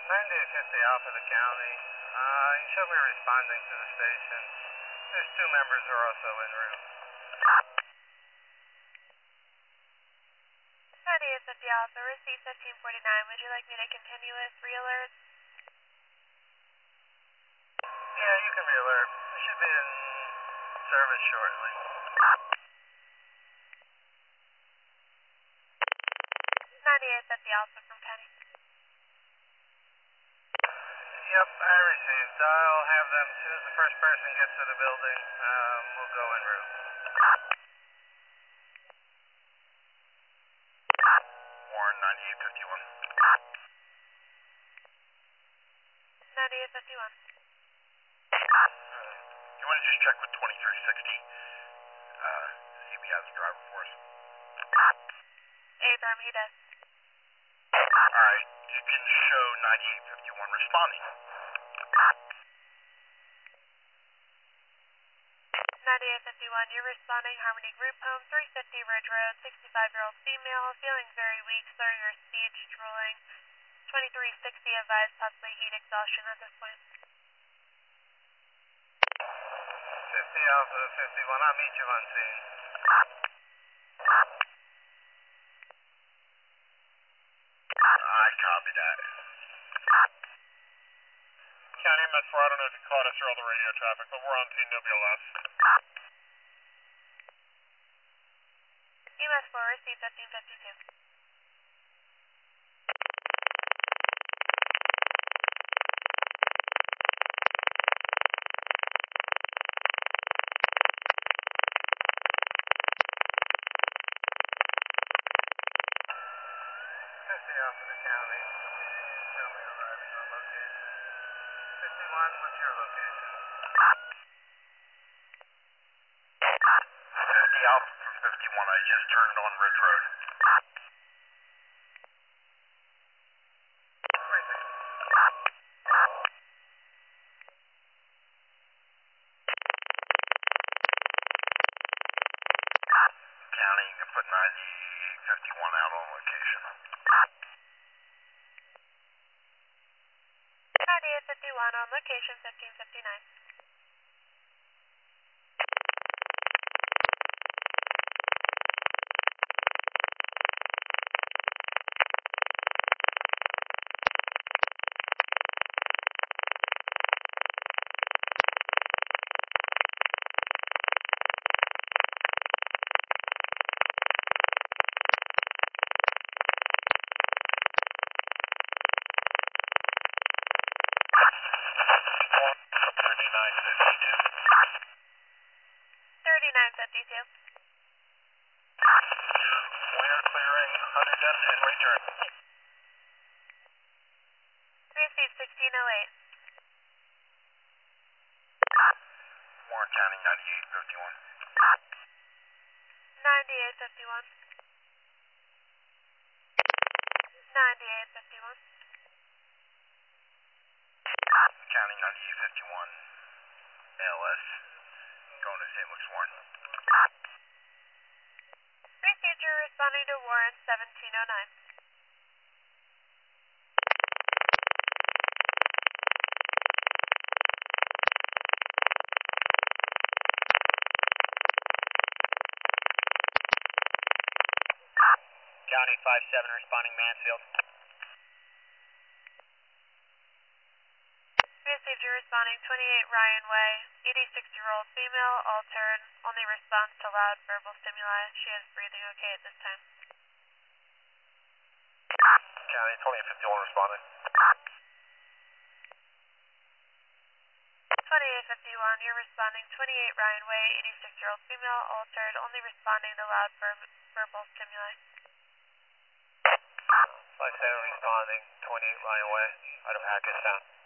9850 Alpha the county. You showed me responding to the station. There's two members who are also en route. 9850 Alpha, receipt 1549. Would you like me to continue with re-alert? Yeah, you can re-alert. It should be in service shortly. 9850 Alpha from Penny. Yep, I received. I'll have them as soon as the first person gets to the building. We'll go en route. Warren 9851. 9851. You want to just check with 2360? See if he has a driver for us. Affirm, he does. Alright, you can show 9851 responding. 9851, you're responding Harmony Group Home, 350 Ridge Road, 65-year-old female, feeling very weak, sir, your speech, drooling. 2360 advised possibly heat exhaustion at this point. 50 Alpha 51, I'll meet you on scene. I copy that. County MS4, I don't know if you caught us through all the radio traffic, but we're on scene WLS. EMS4, receive 1552. Alpha the county. Show me arriving on location. 51, what's your location? 50 Alpha from 51, I just turned on Ridge Road. County, you can put 9851 out on location. 9851 on location 1559. We're clearing Huntington and return. Receive 1608. Warren County 9851. 9851. 9851. County 9851. ALS. Going to St. Luke's Warren. Received, you're responding to Warren 1709. County 57 responding Mansfield. Received, you're responding 28 Ryan Way, 86-year-old female, altered, only response to loud verbal stimuli. She is breathing okay at this time. County 2851 responding. 2851, you're responding 28 Ryan Way, 86-year-old female, altered, only responding to loud verbal stimuli. 57 responding 28 Ryan Way, out of Hackettstown.